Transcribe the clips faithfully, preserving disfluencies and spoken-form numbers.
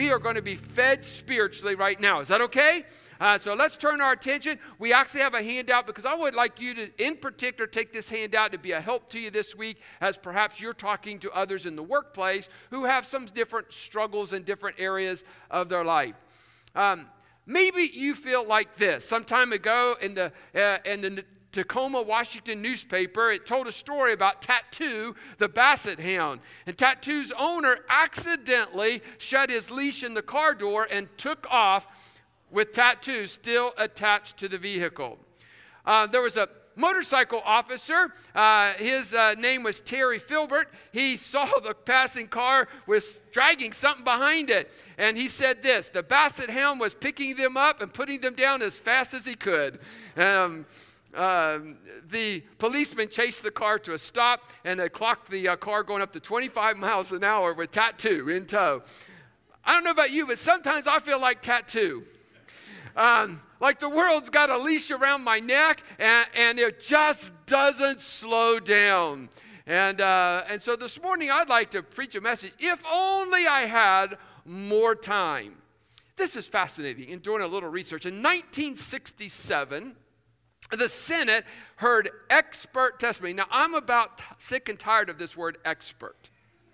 we are going to be fed spiritually right now. Is that okay? Uh, so let's turn our attention. We actually have a handout because I would like you to, in particular, take this handout to be a help to you this week as perhaps you're talking to others in the workplace who have some different struggles in different areas of their life. Um, maybe you feel like this. Some time ago in the, uh, in the Tacoma, Washington newspaper, it told a story about Tattoo, the basset hound. And Tattoo's owner accidentally shut his leash in the car door and took off with Tattoo still attached to the vehicle. Uh, there was a motorcycle officer. Uh, his uh, name was Terry Filbert. He saw the passing car was dragging something behind it. And he said this: the basset hound was picking them up and putting them down as fast as he could. Um, uh, the policeman chased the car to a stop, and they clocked the uh, car going up to twenty-five miles an hour with Tattoo in tow. I don't know about you, but sometimes I feel like Tattoo. Um, like the world's got a leash around my neck, and, and it just doesn't slow down. And, uh, and so this morning I'd like to preach a message, if only I had more time. This is fascinating. In doing a little research, in nineteen sixty-seven, the Senate heard expert testimony. Now, I'm about t- sick and tired of this word expert.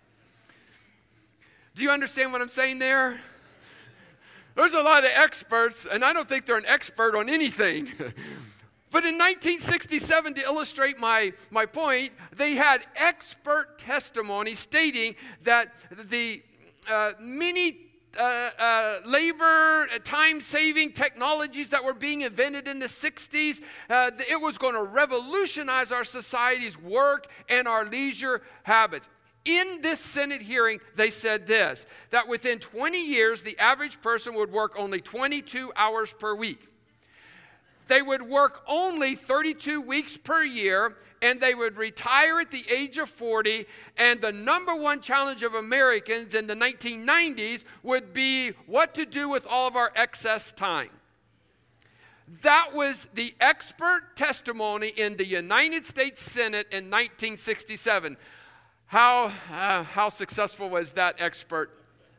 Do you understand what I'm saying there? There's a lot of experts, and I don't think they're an expert on anything. But in nineteen sixty-seven, to illustrate my, my point, they had expert testimony stating that the uh, many uh, uh, labor, uh, time-saving technologies that were being invented in the sixties, uh, it was going to revolutionize our society's work and our leisure habits. In this Senate hearing, they said this, that within twenty years, the average person would work only twenty-two hours per week. They would work only thirty-two weeks per year, and they would retire at the age of forty, and the number one challenge of Americans in the nineteen nineties would be what to do with all of our excess time. That was the expert testimony in the United States Senate in nineteen sixty-seven. How, uh, how successful was that expert?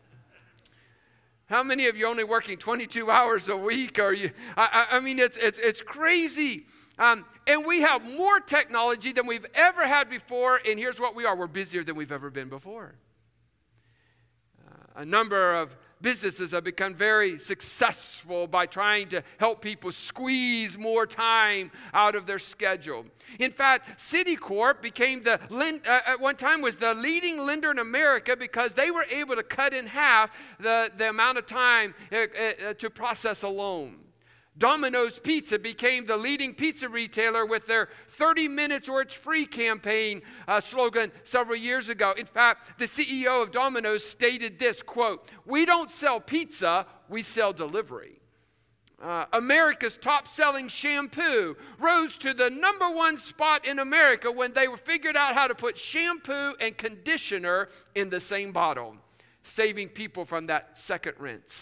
How many of you are only working twenty-two hours a week? Are you? I, I mean, it's, it's, it's crazy. Um, and we have more technology than we've ever had before, and here's what we are. We're busier than we've ever been before. Uh, a number of businesses have become very successful by trying to help people squeeze more time out of their schedule. In fact, Citicorp became the, uh, at one time was the leading lender in America because they were able to cut in half the, the amount of time uh, uh, to process a loan. Domino's Pizza became the leading pizza retailer with their thirty minutes or it's free campaign uh, slogan several years ago. In fact, the C E O of Domino's stated this, quote, "We don't sell pizza, we sell delivery." Uh, America's top-selling shampoo rose to the number one spot in America when they figured out how to put shampoo and conditioner in the same bottle, saving people from that second rinse.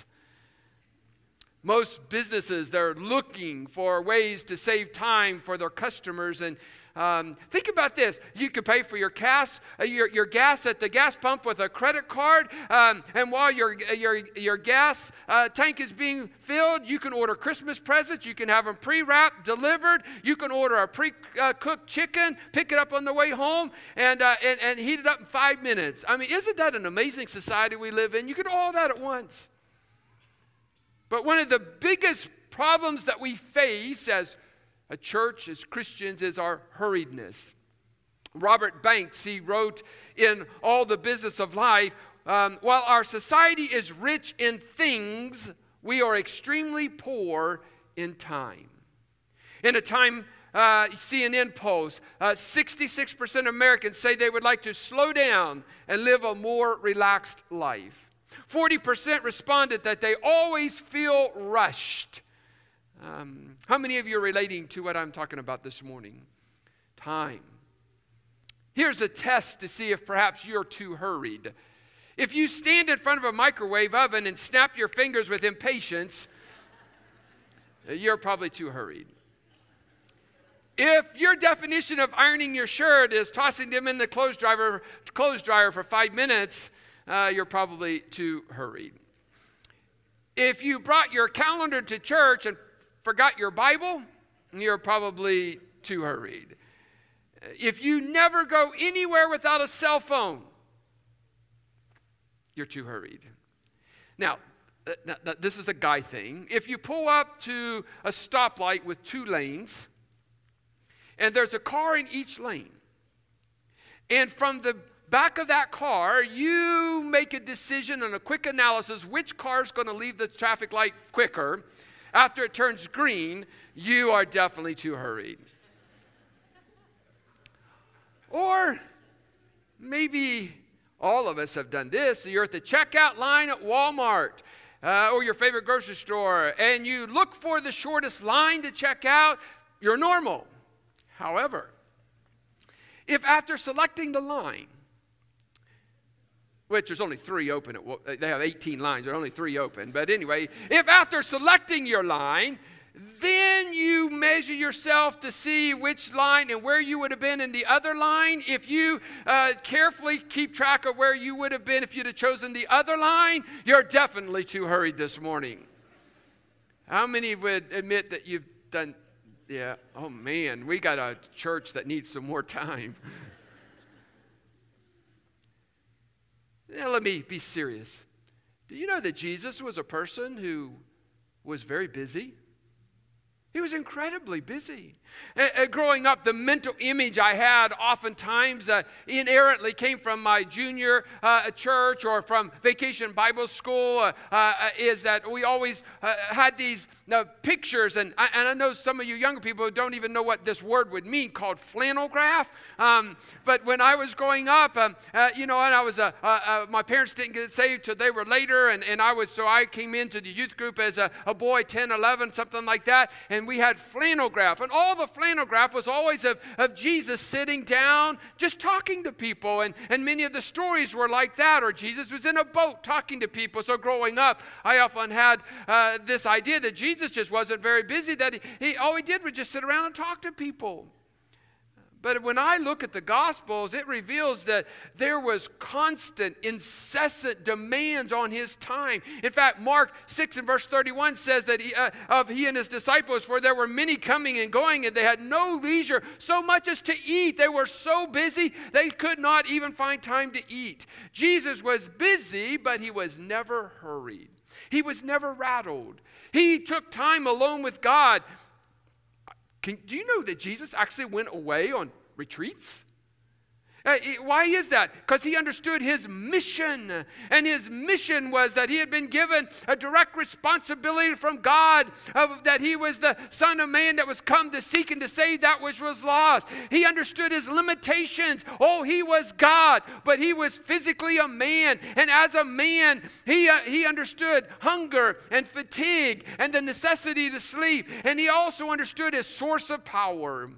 Most businesses, they're looking for ways to save time for their customers. And um, think about this. You can pay for your gas, uh, your, your gas at the gas pump with a credit card. Um, and while your, your, your gas uh, tank is being filled, you can order Christmas presents. You can have them pre-wrapped, delivered. You can order a pre-cooked chicken, pick it up on the way home, and, uh, and, and heat it up in five minutes. I mean, isn't that an amazing society we live in? You can do all that at once. But one of the biggest problems that we face as a church, as Christians, is our hurriedness. Robert Banks, he wrote in All the Business of Life, um, while our society is rich in things, we are extremely poor in time. In a time, uh, C N N post, uh, sixty-six percent of Americans say they would like to slow down and live a more relaxed life. forty percent responded that they always feel rushed. Um, how many of you are relating to what I'm talking about this morning? Time. Here's a test to see if perhaps you're too hurried. If you stand in front of a microwave oven and snap your fingers with impatience, you're probably too hurried. If your definition of ironing your shirt is tossing them in the clothes dryer, clothes dryer for five minutes, Uh, you're probably too hurried. If you brought your calendar to church and forgot your Bible, you're probably too hurried. If you never go anywhere without a cell phone, you're too hurried. Now, this is a guy thing. If you pull up to a stoplight with two lanes, and there's a car in each lane, and from the back of that car, you make a decision and a quick analysis which car is going to leave the traffic light quicker after it turns green, you are definitely too hurried. Or maybe all of us have done this. So you're at the checkout line at Walmart uh, or your favorite grocery store, and you look for the shortest line to check out. You're normal. However, if after selecting the line, which there's only three open, at, they have eighteen lines, there are only three open, but anyway, if after selecting your line, then you measure yourself to see which line and where you would have been in the other line. If you uh, carefully keep track of where you would have been if you'd have chosen the other line, you're definitely too hurried this morning. How many would admit that you've done, yeah, oh man, we got a church that needs some more time. Now let me be serious. Do you know that Jesus was a person who was very busy? He was incredibly busy. Uh, uh, growing up, the mental image I had oftentimes uh, inerrantly came from my junior uh, church or from Vacation Bible School uh, uh, is that we always uh, had these uh, pictures, and I, and I know some of you younger people don't even know what this word would mean, called flannel graph. Um, but when I was growing up, um, uh, you know, and I was, uh, uh, uh, my parents didn't get saved till they were later, and, and I was, so I came into the youth group as a, a boy, ten, eleven, something like that, and we had flannel graph, and all the flannel graph was always of, of Jesus sitting down, just talking to people, and, and many of the stories were like that, or Jesus was in a boat talking to people. So growing up, I often had uh, this idea that Jesus just wasn't very busy, that he, he all he did was just sit around and talk to people. But when I look at the Gospels, it reveals that there was constant, incessant demands on his time. In fact, Mark six and verse thirty-one says that he, uh, of he and his disciples, for there were many coming and going, and they had no leisure so much as to eat. They were so busy, they could not even find time to eat. Jesus was busy, but he was never hurried. He was never rattled. He took time alone with God. Can, do you know that Jesus actually went away on retreats? Uh, why is that? Because he understood his mission. And his mission was that he had been given a direct responsibility from God, of, that he was the Son of Man that was come to seek and to save that which was lost. He understood his limitations. Oh, he was God, but he was physically a man. And as a man, he, uh, he understood hunger and fatigue and the necessity to sleep. And he also understood his source of power.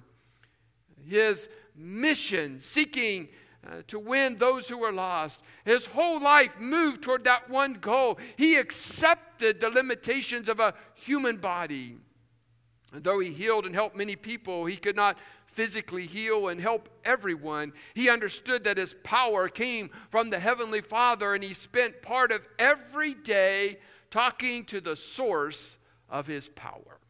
His mission, seeking uh, to win those who were lost. His whole life moved toward that one goal. He accepted the limitations of a human body. And though he healed and helped many people, he could not physically heal and help everyone. He understood that his power came from the Heavenly Father, and he spent part of every day talking to the source of his power.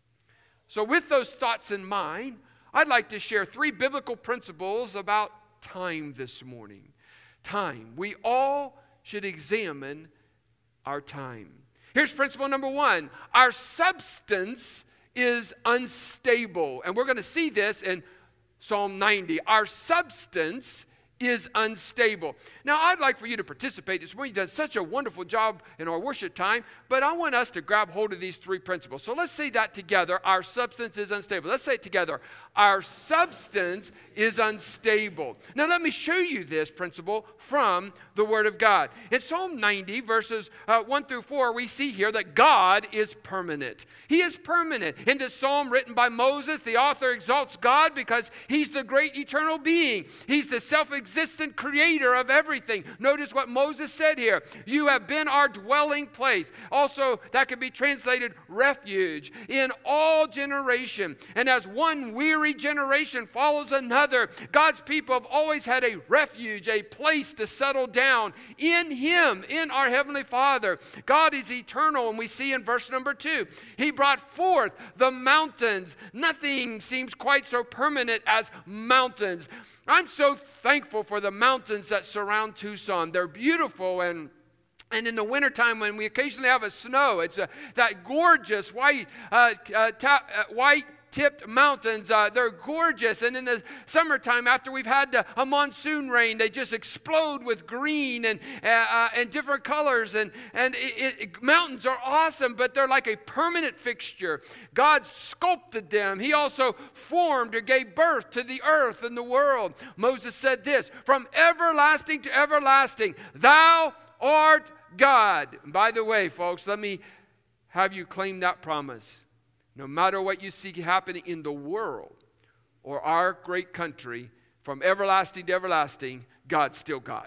So with those thoughts in mind, I'd like to share three biblical principles about time this morning. Time. We all should examine our time. Here's principle number one. Our substance is unstable. And we're going to see this in Psalm ninety. Our substance is unstable. Now, I'd like for you to participate this morning. You've done such a wonderful job in our worship time, but I want us to grab hold of these three principles. So let's say that together. Our substance is unstable. Let's say it together. Our substance is unstable. Now, let me show you this principle from the Word of God. In Psalm ninety, verses uh, one through four, we see here that God is permanent. He is permanent. In this psalm written by Moses, the author exalts God because he's the great eternal being. He's the self-existent pre-existent creator of everything. Notice what Moses said here. You have been our dwelling place. Also, that could be translated refuge in all generation. And as one weary generation follows another, God's people have always had a refuge, a place to settle down in Him, in our Heavenly Father. God is eternal, and we see in verse number two, He brought forth the mountains. Nothing seems quite so permanent as mountains. I'm so thankful for the mountains that surround Tucson. They're beautiful, and And in the wintertime, when we occasionally have a snow, it's a, that gorgeous white, uh, uh, ta- uh, white tipped mountains. Uh, they're gorgeous. And in the summertime, after we've had uh, a monsoon rain, they just explode with green and uh, uh, and different colors. And, and it, it, mountains are awesome, but they're like a permanent fixture. God sculpted them. He also formed or gave birth to the earth and the world. Moses said this, from everlasting to everlasting, thou art God. And by the way, folks, let me have you claim that promise. No matter what you see happening in the world or our great country, from everlasting to everlasting, God's still God.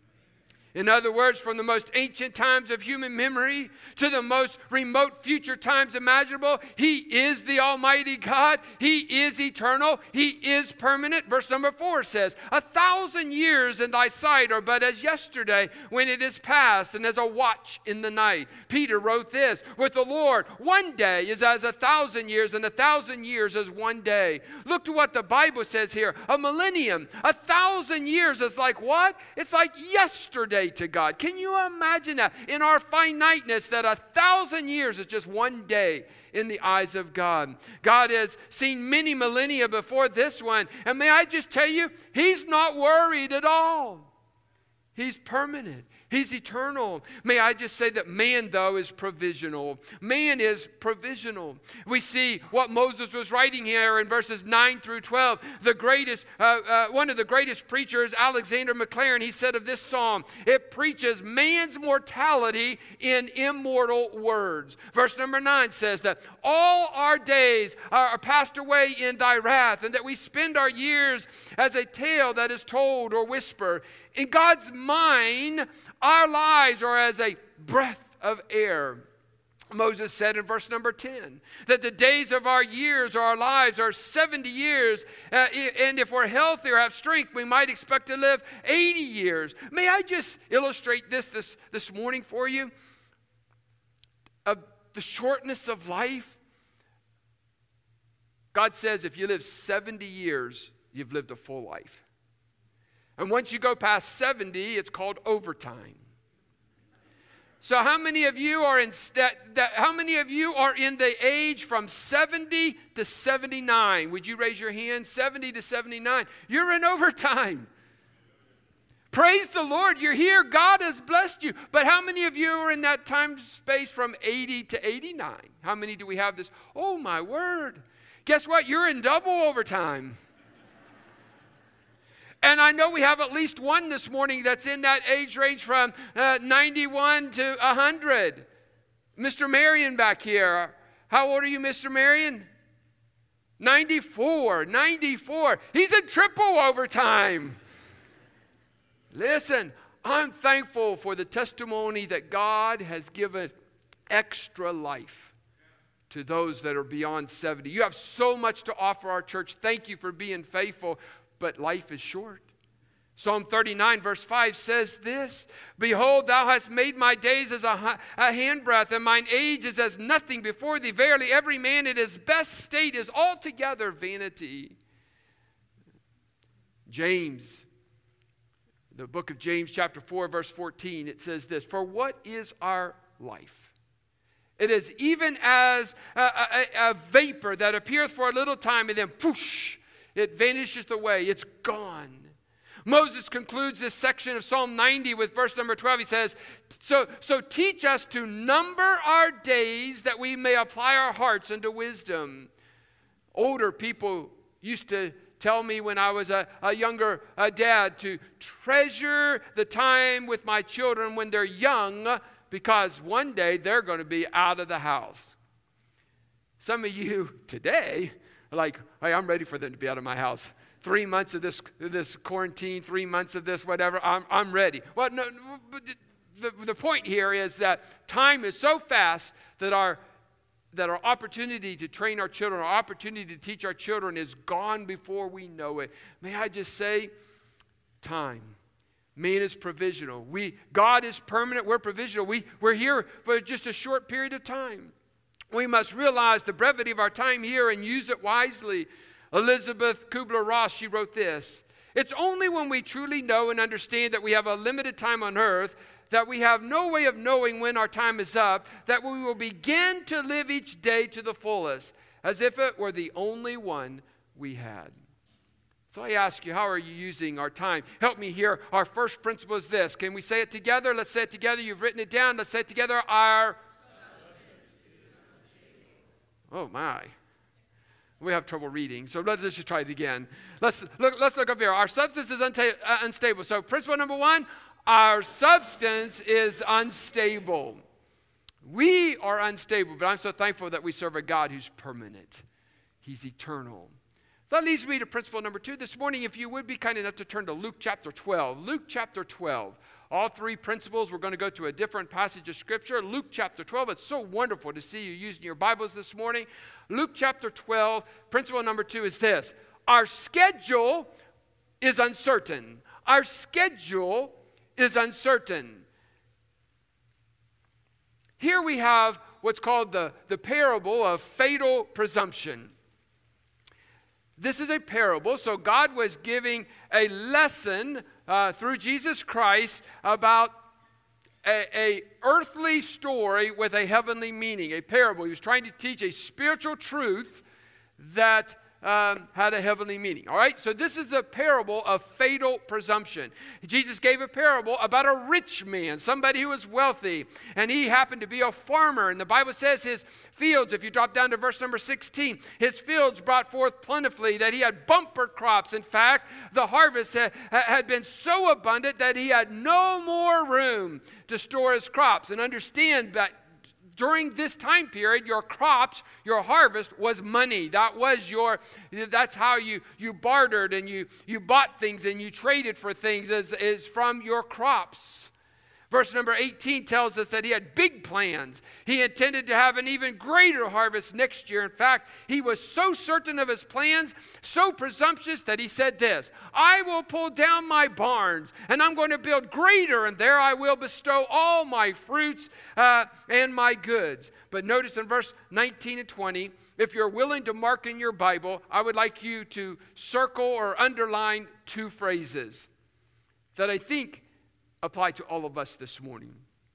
In other words, from the most ancient times of human memory to the most remote future times imaginable, He is the Almighty God. He is eternal. He is permanent. Verse number four says, a thousand years in thy sight are but as yesterday when it is past, and as a watch in the night. Peter wrote this, with the Lord, one day is as a thousand years, and a thousand years as one day. Look to what the Bible says here. A millennium, a thousand years is like what? It's like yesterday to God. Can you imagine that in our finiteness, that a thousand years is just one day in the eyes of God? God has seen many millennia before this one, and may I just tell you, He's not worried at all. He's permanent. He's eternal. May I just say that man, though, is provisional. Man is provisional. We see what Moses was writing here in verses nine through twelve. The greatest, uh, uh, one of the greatest preachers, Alexander McLaren, he said of this psalm, it preaches man's mortality in immortal words. Verse number nine says that all our days are passed away in thy wrath, and that we spend our years as a tale that is told or whispered. In God's mind, our lives are as a breath of air. Moses said in verse number ten that the days of our years or our lives are seventy years, uh, and if we're healthy or have strength, we might expect to live eighty years. May I just illustrate this this, this morning for you? Of the shortness of life. God says if you live seventy years, you've lived a full life. And once you go past seventy, it's called overtime. So how many of you are in that, that how many of you are in the age from seventy to seventy-nine? Would you raise your hand? seventy to seventy-nine. You're in overtime. Praise the Lord, you're here. God has blessed you. But how many of you are in that time space from eighty to eighty-nine? How many do we have this? Oh my word. Guess what? You're in double overtime. And I know we have at least one this morning that's in that age range from uh, ninety-one to one hundred. Mister Marion back here. How old are you, Mister Marion? ninety-four. ninety-four. He's in triple overtime. Listen, I'm thankful for the testimony that God has given extra life to those that are beyond seventy. You have so much to offer our church. Thank you for being faithful. But life is short. Psalm thirty-nine verse five says this, behold, thou hast made my days as a, a handbreadth, and mine age is as nothing before thee. Verily, every man in his best state is altogether vanity. James, the book of James chapter four verse fourteen, it says this, for what is our life? It is even as a, a, a vapor that appeareth for a little time, and then whoosh, it vanishes away. It's gone. Moses concludes this section of Psalm ninety with verse number twelve. He says, so, so teach us to number our days that we may apply our hearts unto wisdom. Older people used to tell me when I was a, a younger a dad to treasure the time with my children when they're young, because one day they're going to be out of the house. Some of you today, like, hey, I'm ready for them to be out of my house. three months of this, this quarantine, three months of this, whatever, I'm, I'm ready. Well, no, but the, the point here is that time is so fast that our that our opportunity to train our children, our opportunity to teach our children is gone before we know it. May I just say, time. Man is provisional. We, God is permanent. We're provisional. We, we're here for just a short period of time. We must realize the brevity of our time here and use it wisely. Elizabeth Kubler-Ross, she wrote this: "It's only when we truly know and understand that we have a limited time on earth, that we have no way of knowing when our time is up, that we will begin to live each day to the fullest, as if it were the only one we had." So I ask you, how are you using our time? Help me here. Our first principle is this. Can we say it together? Let's say it together. You've written it down. Let's say it together. Our... Oh, my. We have trouble reading, so let's just try it again. Let's look, let's look up here. Our substance is unta- uh, unstable. So principle number one, our substance is unstable. We are unstable, but I'm so thankful that we serve a God who's permanent. He's eternal. That leads me to principle number two. This morning, if you would be kind enough to turn to Luke chapter twelve. Luke chapter twelve. All three principles, we're going to go to a different passage of Scripture. Luke chapter twelve. It's so wonderful to see you using your Bibles this morning. Luke chapter twelve, principle number two is this. Our schedule is uncertain. Our schedule is uncertain. Here we have what's called the, the parable of fatal presumption. This is a parable, so God was giving a lesson uh, through Jesus Christ about a, a earthly story with a heavenly meaning, a parable. He was trying to teach a spiritual truth that Um, had a heavenly meaning. All right, so this is the parable of fatal presumption. Jesus gave a parable about a rich man, somebody who was wealthy, and he happened to be a farmer. And the Bible says his fields, if you drop down to verse number sixteen, his fields brought forth plentifully, that he had bumper crops. In fact, the harvest had, had been so abundant that he had no more room to store his crops. And understand that during this time period, your crops, your harvest was money. That was your, that's how you, you bartered and you, you bought things and you traded for things is, is from your crops. Verse number eighteen tells us that he had big plans. He intended to have an even greater harvest next year. In fact, he was so certain of his plans, so presumptuous, that he said this: "I will pull down my barns, and I'm going to build greater, and there I will bestow all my fruits uh, and my goods." But notice in verse nineteen and twenty, if you're willing to mark in your Bible, I would like you to circle or underline two phrases that I think apply to all of us this morning.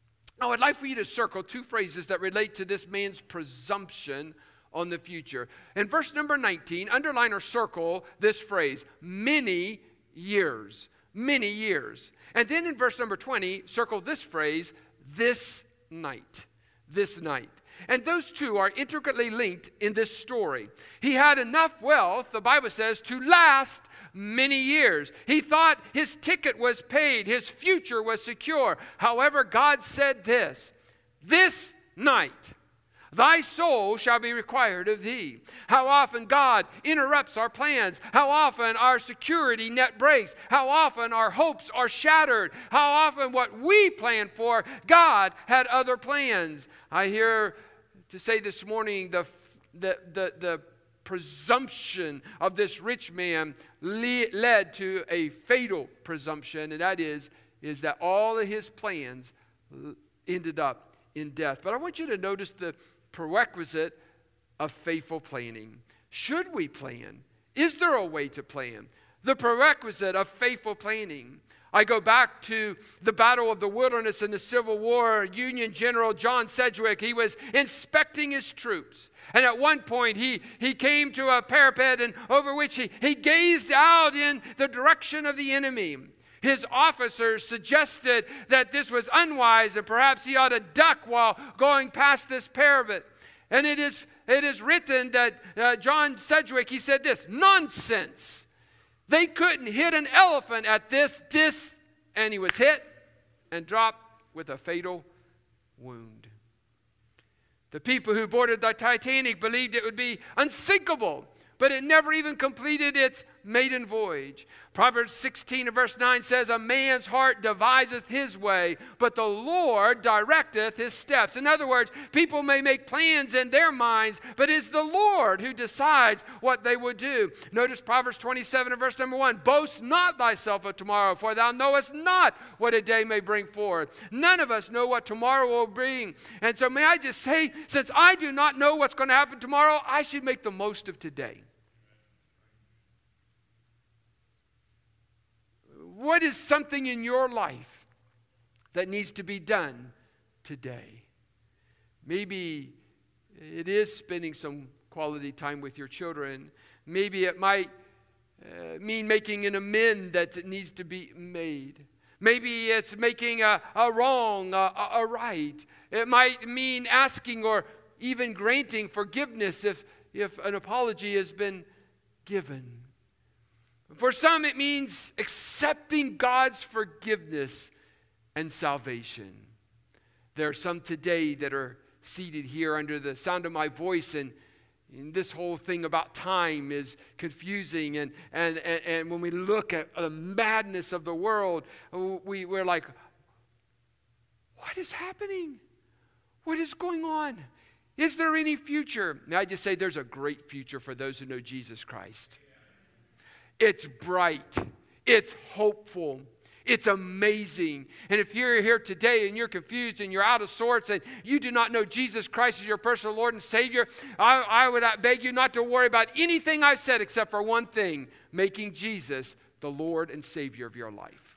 I would like for you to circle two phrases that relate to this man's presumption on the future. In verse number nineteen, underline or circle this phrase: many years. Many years. And then in verse number twenty, circle this phrase: this night. This night. And those two are intricately linked in this story. He had enough wealth, the Bible says, to last many years. He thought his ticket was paid, his future was secure. However, God said this: "This night thy soul shall be required of thee." How often God interrupts our plans. How often our security net breaks. How often our hopes are shattered. How often what we planned for, God had other plans. I hear to say this morning the, the, the, the presumption of this rich man le- led to a fatal presumption, and that is, is that all of his plans ended up in death. But I want you to notice the prerequisite of faithful planning. Should we plan? Is there a way to plan? The prerequisite of faithful planning. I go back to the Battle of the Wilderness in the Civil War. Union General John Sedgwick, he was inspecting his troops. And at one point, he, he came to a parapet and over which he, he gazed out in the direction of the enemy. His officers suggested that this was unwise and perhaps he ought to duck while going past this parapet. And it is, it is written that uh, John Sedgwick, he said this: "Nonsense. They couldn't hit an elephant at this dis," and he was hit and dropped with a fatal wound. The people who boarded the Titanic believed it would be unsinkable, but it never even completed its maiden voyage. Proverbs sixteen and verse nine says, a man's heart deviseth his way, but the Lord directeth his steps. In other words, people may make plans in their minds, but it's the Lord who decides what they would do. Notice Proverbs twenty-seven and verse number one, boast not thyself of tomorrow, for thou knowest not what a day may bring forth. None of us know what tomorrow will bring. And so may I just say, since I do not know what's going to happen tomorrow, I should make the most of today. What is something in your life that needs to be done today? Maybe it is spending some quality time with your children. Maybe it might uh, mean making an amend that needs to be made. Maybe it's making a, a wrong a, a right. It might mean asking or even granting forgiveness if, if an apology has been given. For some, it means accepting God's forgiveness and salvation. There are some today that are seated here under the sound of my voice, and, and this whole thing about time is confusing. And, and, and, and when we look at the madness of the world, we, we're like, what is happening? What is going on? Is there any future? May I just say there's a great future for those who know Jesus Christ. It's bright. It's hopeful. It's amazing. And if you're here today and you're confused and you're out of sorts and you do not know Jesus Christ as your personal Lord and Savior, I, I would beg you not to worry about anything I've said except for one thing, making Jesus the Lord and Savior of your life.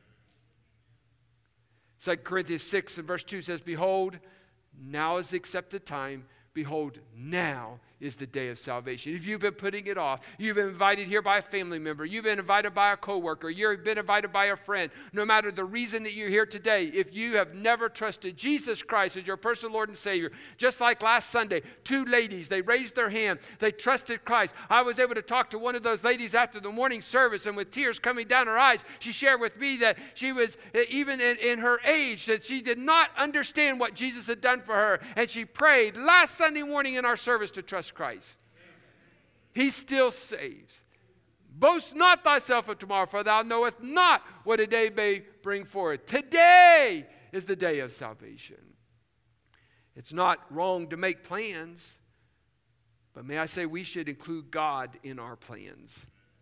Second Corinthians six and verse two says, behold, now is the accepted time. Behold, now is the day of salvation. If you've been putting it off, you've been invited here by a family member, you've been invited by a coworker, you've been invited by a friend, no matter the reason that you're here today, if you have never trusted Jesus Christ as your personal Lord and Savior, just like last Sunday, two ladies, they raised their hand, they trusted Christ. I was able to talk to one of those ladies after the morning service, and with tears coming down her eyes, she shared with me that she was, even in, in her age, that she did not understand what Jesus had done for her, and she prayed last Sunday morning in our service to trust Christ. He still saves. Boast not thyself of tomorrow, for thou knowest not what a day may bring forth. Today is the day of salvation. It's not wrong to make plans, but may I say we should include God in our plans.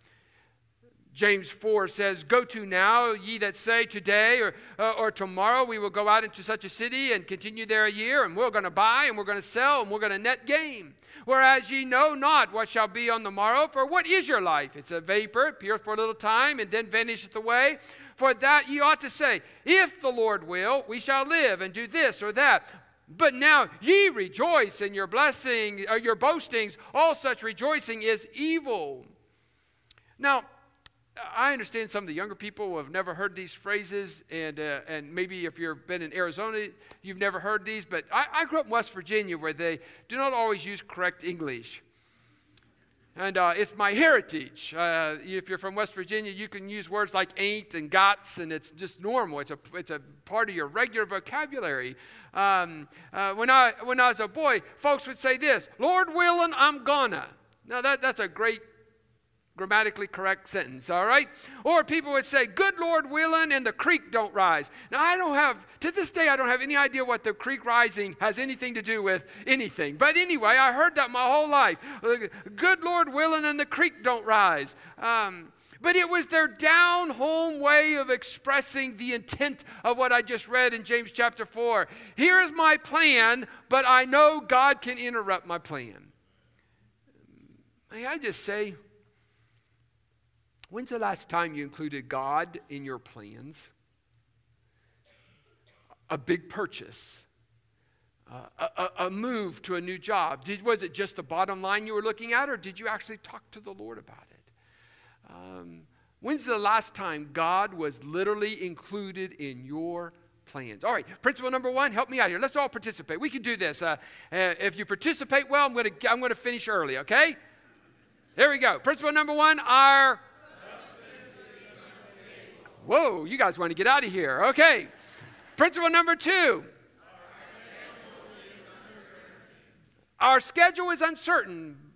James four says, go to now, ye that say today or, uh, or tomorrow we will go out into such a city and continue there a year, and we're going to buy and we're going to sell and we're going to net gain. Whereas ye know not what shall be on the morrow, for what is your life? It's a vapor, it appeareth for a little time and then vanisheth away. For that ye ought to say, if the Lord will, we shall live and do this or that. But now ye rejoice in your blessing, or your boastings, all such rejoicing is evil. Now, I understand some of the younger people who have never heard these phrases, and uh, and maybe if you've been in Arizona, you've never heard these, but I, I grew up in West Virginia where they do not always use correct English. And uh, it's my heritage. Uh, if you're from West Virginia, you can use words like ain't and gots, and it's just normal. It's a, it's a part of your regular vocabulary. Um, uh, when, I, when I was a boy, folks would say this, Lord willing, I'm gonna. Now that, that's a great grammatically correct sentence, all right? Or people would say, good Lord willing, and the creek don't rise. Now, I don't have, to this day, I don't have any idea what the creek rising has anything to do with anything. But anyway, I heard that my whole life. Good Lord willing, and the creek don't rise. Um, but it was their down-home way of expressing the intent of what I just read in James chapter four. Here is my plan, but I know God can interrupt my plan. May I just say, when's the last time you included God in your plans? A big purchase, uh, a, a move to a new job. Did, was it just the bottom line you were looking at, or did you actually talk to the Lord about it? Um, when's the last time God was literally included in your plans? All right, principle number one, help me out here. Let's all participate. We can do this. Uh, uh, if you participate well, I'm going to I'm going to finish early, okay? There we go. Principle number one, our... Whoa, you guys want to get out of here. Okay. Principle number two. Our schedule is uncertain,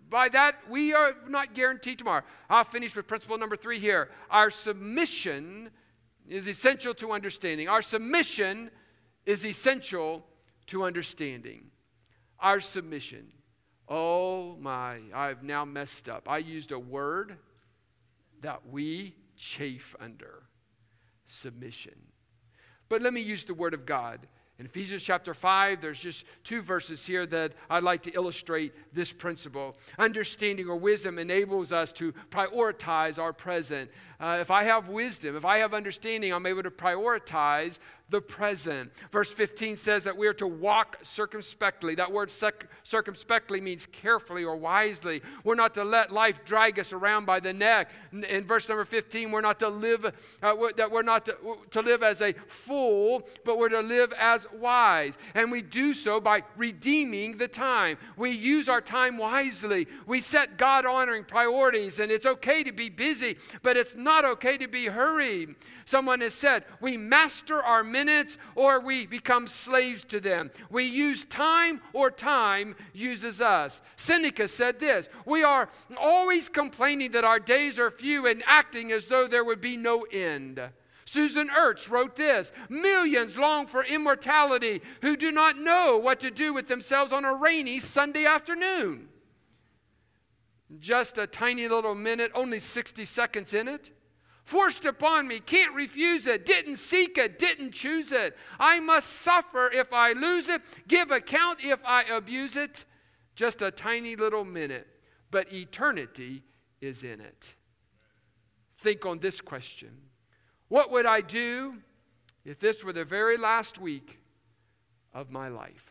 by that, we are not guaranteed tomorrow. I'll finish with principle number three here. Our submission is essential to understanding. Our submission is essential to understanding. Our submission. Oh my, I've now messed up. I used a word that we chafe under. Submission. But let me use the word of God. In Ephesians chapter five, there's just two verses here that I'd like to illustrate this principle. Understanding or wisdom enables us to prioritize our present. Uh, if I have wisdom, if I have understanding, I'm able to prioritize the present. Verse fifteen says that we are to walk circumspectly. That word circ- circumspectly means carefully or wisely. We're not to let life drag us around by the neck. In, in verse number fifteen, we're not to live uh, we're, that we're not to, to live as a fool, but we're to live as wise. And we do so by redeeming the time. We use our time wisely. We set God-honoring priorities, and it's okay to be busy, but it's not okay to be hurried. Someone has said, we master our minutes or we become slaves to them. We use time or time uses us. Seneca said this, we are always complaining that our days are few and acting as though there would be no end. Susan Ertz wrote this, millions long for immortality who do not know what to do with themselves on a rainy Sunday afternoon. Just a tiny little minute, only sixty seconds in it. Forced upon me, can't refuse it, didn't seek it, didn't choose it. I must suffer if I lose it, give account if I abuse it. Just a tiny little minute, but eternity is in it. Think on this question. What would I do if this were the very last week of my life?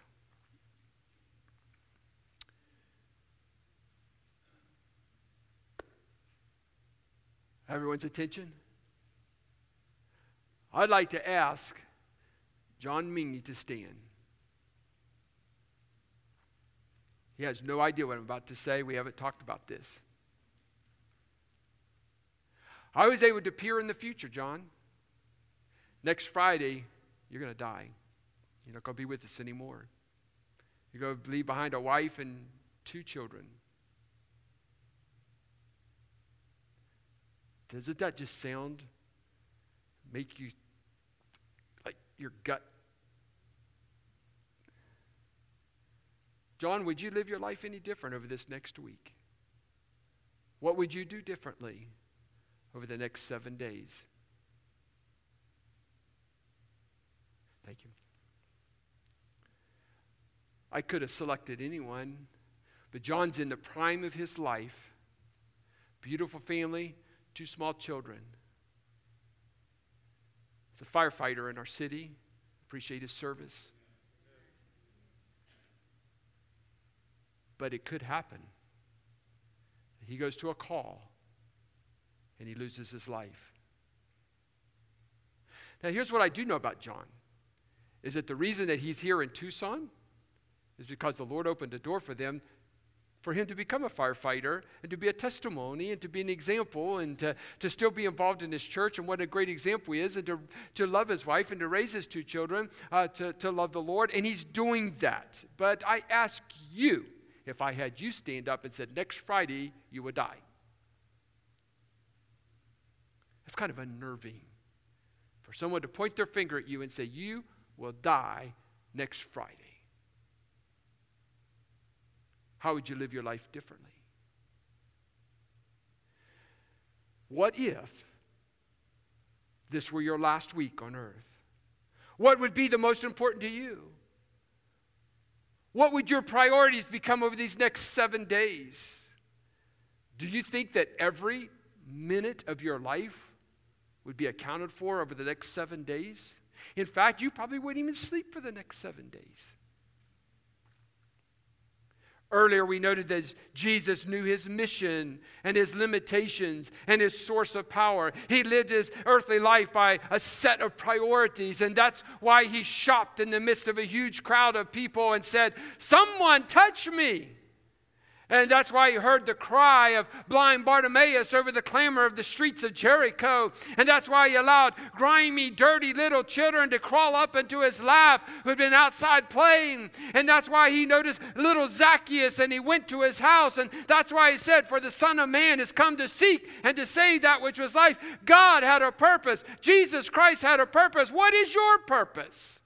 Everyone's attention? I'd like to ask John Mingy to stand. He has no idea what I'm about to say. We haven't talked about this. I was able to peer in the future, John. Next Friday, you're going to die. You're not going to be with us anymore. You're going to leave behind a wife and two children. Doesn't that just sound, make you, like your gut? John, would you live your life any different over this next week? What would you do differently over the next seven days? Thank you. I could have selected anyone, but John's in the prime of his life. Beautiful family. Two small children. He's a firefighter in our city. Appreciate his service. But it could happen. He goes to a call and he loses his life. Now here's what I do know about John. Is that the reason that he's here in Tucson is because the Lord opened a door for them for him to become a firefighter and to be a testimony and to be an example and to, to still be involved in his church, and what a great example he is, and to, to love his wife and to raise his two children, uh, to, to love the Lord, and he's doing that. But I ask you, if I had you stand up and said, next Friday you would die. That's kind of unnerving for someone to point their finger at you and say, you will die next Friday. How would you live your life differently? What if this were your last week on earth? What would be the most important to you? What would your priorities become over these next seven days? Do you think that every minute of your life would be accounted for over the next seven days? In fact, you probably wouldn't even sleep for the next seven days. Earlier we noted that Jesus knew his mission and his limitations and his source of power. He lived his earthly life by a set of priorities, and that's why he shopped in the midst of a huge crowd of people and said, someone touch me. And that's why he heard the cry of blind Bartimaeus over the clamor of the streets of Jericho. And that's why he allowed grimy, dirty little children to crawl up into his lap who had been outside playing. And that's why he noticed little Zacchaeus and he went to his house. And that's why he said, for the Son of Man has come to seek and to save that which was life. God had a purpose. Jesus Christ had a purpose. What is your purpose?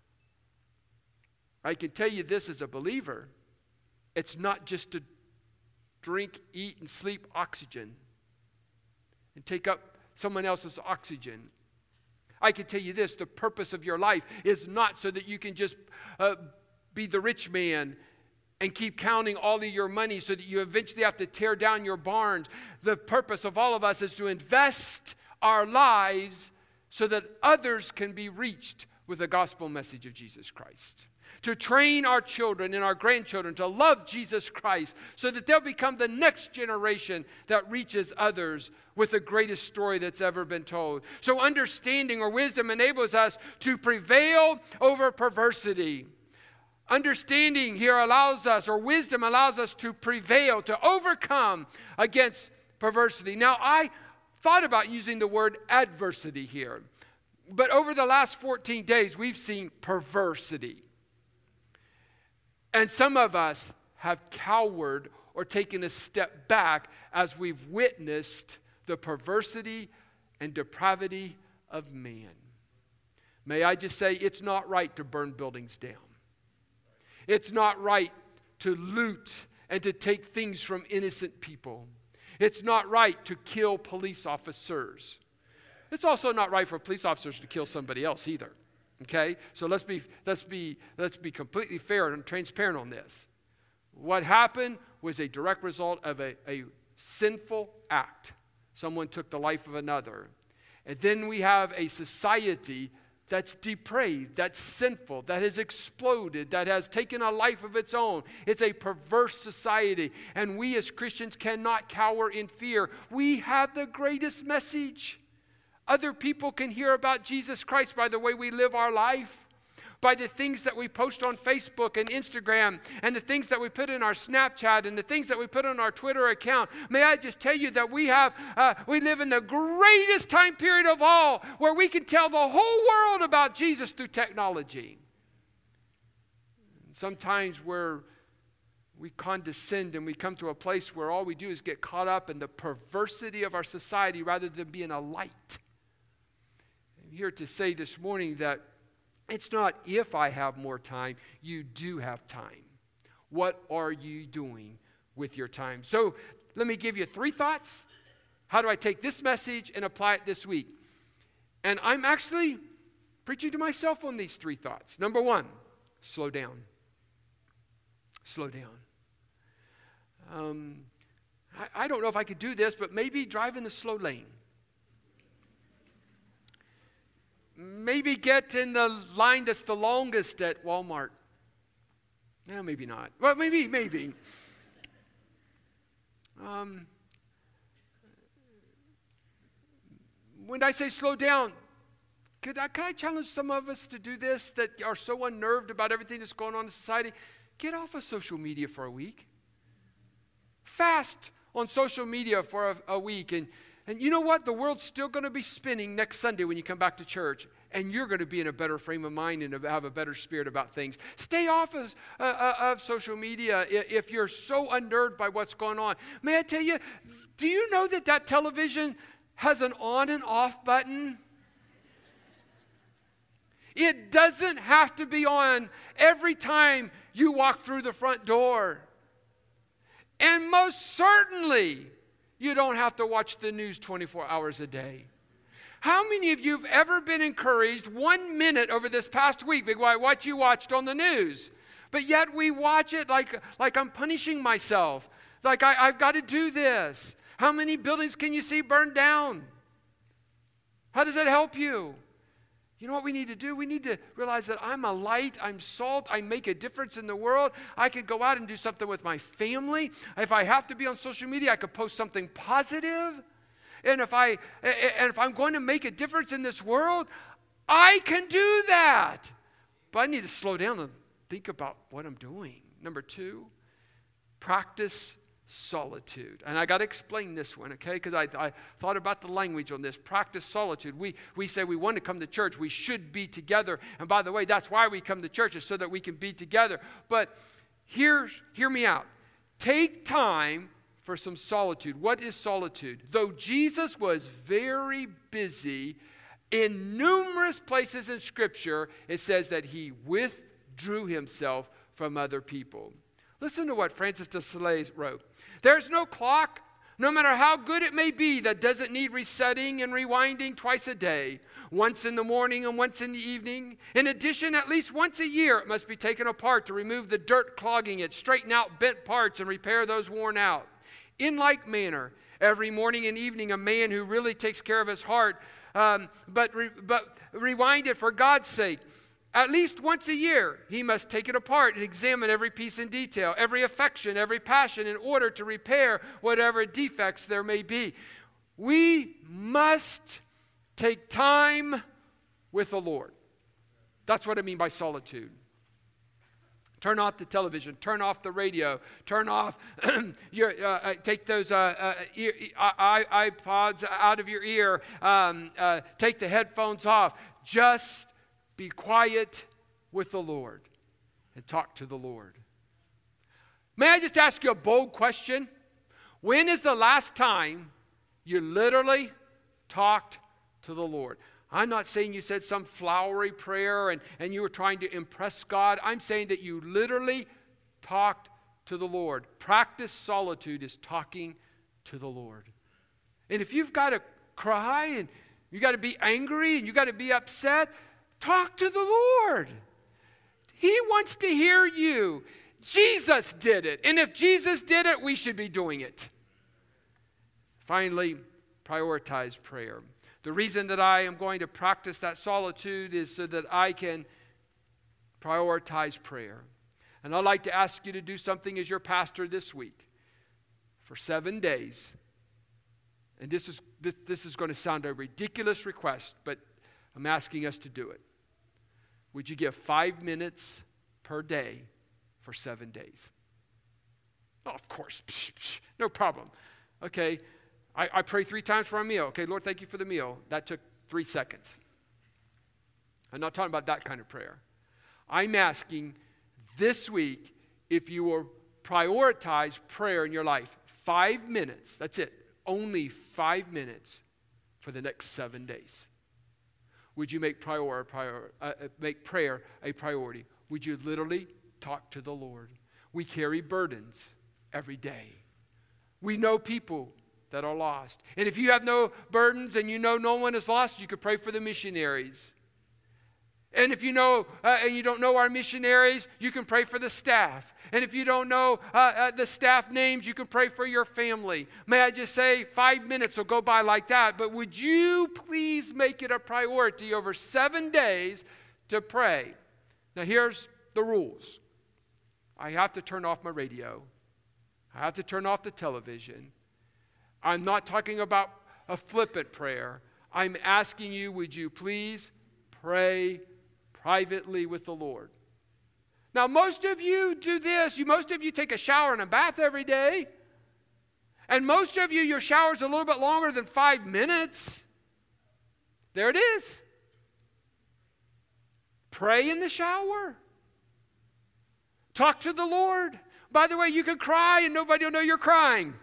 I can tell you this as a believer. It's not just to drink, eat, and sleep oxygen and take up someone else's oxygen. I can tell you this, the purpose of your life is not so that you can just uh, be the rich man and keep counting all of your money so that you eventually have to tear down your barns. The purpose of all of us is to invest our lives so that others can be reached with the gospel message of Jesus Christ. To train our children and our grandchildren to love Jesus Christ so that they'll become the next generation that reaches others with the greatest story that's ever been told. So understanding or wisdom enables us to prevail over perversity. Understanding here allows us, or wisdom allows us to prevail, to overcome against perversity. Now, I thought about using the word adversity here, but over the last fourteen days, we've seen perversity. And some of us have cowered or taken a step back as we've witnessed the perversity and depravity of man. May I just say, it's not right to burn buildings down. It's not right to loot and to take things from innocent people. It's not right to kill police officers. It's also not right for police officers to kill somebody else either. Okay, so let's be let's be let's be completely fair and transparent on this. What happened was a direct result of a, a sinful act. Someone took the life of another. And then we have a society that's depraved, that's sinful, that has exploded, that has taken a life of its own. It's a perverse society. And we as Christians cannot cower in fear. We have the greatest message. Other people can hear about Jesus Christ by the way we live our life, by the things that we post on Facebook and Instagram, and the things that we put in our Snapchat, and the things that we put on our Twitter account. May I just tell you that we have, uh, we live in the greatest time period of all, where we can tell the whole world about Jesus through technology. Sometimes we're we condescend and we come to a place where all we do is get caught up in the perversity of our society rather than being a light. I'm here to say this morning that it's not if I have more time, you do have time. What are you doing with your time? So let me give you three thoughts. How do I take this message and apply it this week? And I'm actually preaching to myself on these three thoughts. Number one, slow down. Slow down. Um, I, I don't know if I could do this, but maybe drive in the slow lane. Maybe get in the line that's the longest at Walmart. No, maybe not. Well, maybe, maybe. Um, when I say slow down, could I, can I challenge some of us to do this that are so unnerved about everything that's going on in society? Get off of social media for a week. Fast on social media for a, a week. And, and you know what? The world's still going to be spinning next Sunday when you come back to church. And you're going to be in a better frame of mind and have a better spirit about things. Stay off of, uh, uh, of social media if you're so unnerved by what's going on. May I tell you, do you know that that television has an on and off button? It doesn't have to be on every time you walk through the front door. And most certainly, you don't have to watch the news twenty-four hours a day. How many of you have ever been encouraged one minute over this past week by what you watched on the news? But yet we watch it like, like I'm punishing myself. Like I, I've got to do this. How many buildings can you see burned down? How does that help you? You know what we need to do? We need to realize that I'm a light, I'm salt, I make a difference in the world. I can go out and do something with my family. If I have to be on social media, I could post something positive. And if I and if I'm going to make a difference in this world, I can do that. But I need to slow down and think about what I'm doing. Number two, Practice solitude. And I got to explain this one, okay? Because I, I thought about the language on this. Practice solitude. We, we say we want to come to church. We should be together. And by the way, that's why we come to church, is so that we can be together. But here's, hear me out. Take time for some solitude. What is solitude? Though Jesus was very busy, in numerous places in Scripture, it says that he withdrew himself from other people. Listen to what Francis de Sales wrote. There's no clock, no matter how good it may be, that doesn't need resetting and rewinding twice a day, once in the morning and once in the evening. In addition, at least once a year, it must be taken apart to remove the dirt clogging it, straighten out bent parts, and repair those worn out. In like manner, every morning and evening, a man who really takes care of his heart, um, but, re, but rewind it for God's sake. At least once a year, he must take it apart and examine every piece in detail, every affection, every passion, in order to repair whatever defects there may be. We must take time with the Lord. That's what I mean by solitude. Turn off the television. Turn off the radio. Turn off your. Uh, take those uh, uh, ear, I, iPods out of your ear. Um, uh, take the headphones off. Just be quiet with the Lord and talk to the Lord. May I just ask you a bold question? When is the last time you literally talked to the Lord? I'm not saying you said some flowery prayer and, and you were trying to impress God. I'm saying that you literally talked to the Lord. Practice solitude is talking to the Lord. And if you've got to cry and you got to be angry and you got to be upset, talk to the Lord. He wants to hear you. Jesus did it. And if Jesus did it, we should be doing it. Finally, prioritize prayer. The reason that I am going to practice that solitude is so that I can prioritize prayer. And I'd like to ask you to do something as your pastor this week. For seven days. And this is, this, this is going to sound a ridiculous request, but I'm asking us to do it. Would you give five minutes per day for seven days? Oh, of course. Psh, psh, no problem. Okay. I, I pray three times for a meal. Okay, Lord, thank you for the meal. That took three seconds. I'm not talking about that kind of prayer. I'm asking this week if you will prioritize prayer in your life. Five minutes. That's it. Only five minutes for the next seven days. Would you make, prior, prior, uh, make prayer a priority? Would you literally talk to the Lord? We carry burdens every day. We know people that are lost. And if you have no burdens and you know no one is lost, you could pray for the missionaries. And if you know uh, and you don't know our missionaries, you can pray for the staff. And if you don't know uh, uh, the staff names, you can pray for your family. May I just say, five minutes will go by like that, but would you please make it a priority over seven days to pray? Now here's the rules. I have to turn off my radio. I have to turn off the television. I'm not talking about a flippant prayer. I'm asking you, would you please pray privately with the Lord? Now, most of you do this. You, most of you take a shower and a bath every day. And most of you, your shower's a little bit longer than five minutes. There it is. Pray in the shower. Talk to the Lord. By the way, you can cry and nobody will know you're crying.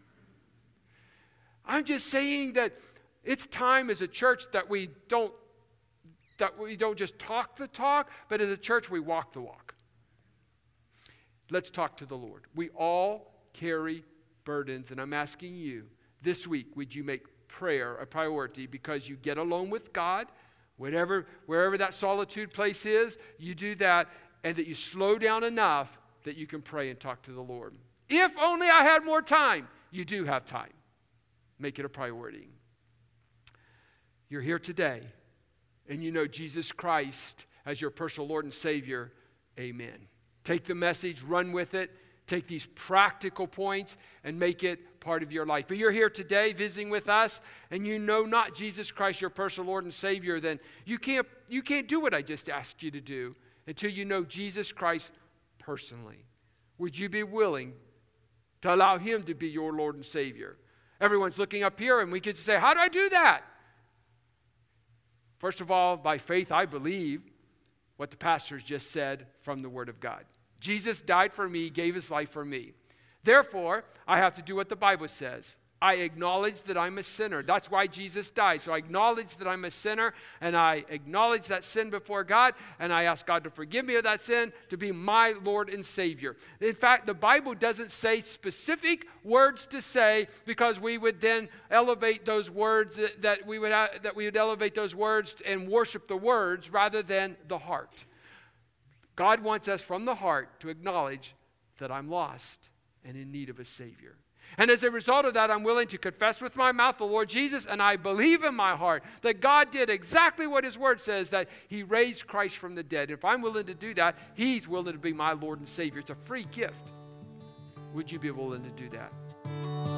I'm just saying that it's time as a church that we don't that we don't just talk the talk, but as a church we walk the walk. Let's talk to the Lord. We all carry burdens, and I'm asking you, this week, would you make prayer a priority because you get alone with God, whatever, wherever that solitude place is, you do that, and that you slow down enough that you can pray and talk to the Lord. If only I had more time. You do have time. Make it a priority. You're here today, and you know Jesus Christ as your personal Lord and Savior. Amen. Take the message, run with it, take these practical points, and make it part of your life. But you're here today visiting with us, and you know not Jesus Christ, your personal Lord and Savior, then you can't, you can't do what I just asked you to do until you know Jesus Christ personally. Would you be willing to allow him to be your Lord and Savior. Everyone's looking up here, and we could say, how do I do that? First of all, by faith, I believe what the pastors just said from the Word of God. Jesus died for me, gave his life for me. Therefore, I have to do what the Bible says. I acknowledge that I'm a sinner. That's why Jesus died. So I acknowledge that I'm a sinner, and I acknowledge that sin before God, and I ask God to forgive me of that sin, to be my Lord and Savior. In fact, the Bible doesn't say specific words to say, because we would then elevate those words, that, that we would uh, that we would elevate those words and worship the words rather than the heart. God wants us from the heart to acknowledge that I'm lost and in need of a Savior. And as a result of that, I'm willing to confess with my mouth the Lord Jesus, and I believe in my heart that God did exactly what his word says, that he raised Christ from the dead. If I'm willing to do that, he's willing to be my Lord and Savior. It's a free gift. Would you be willing to do that?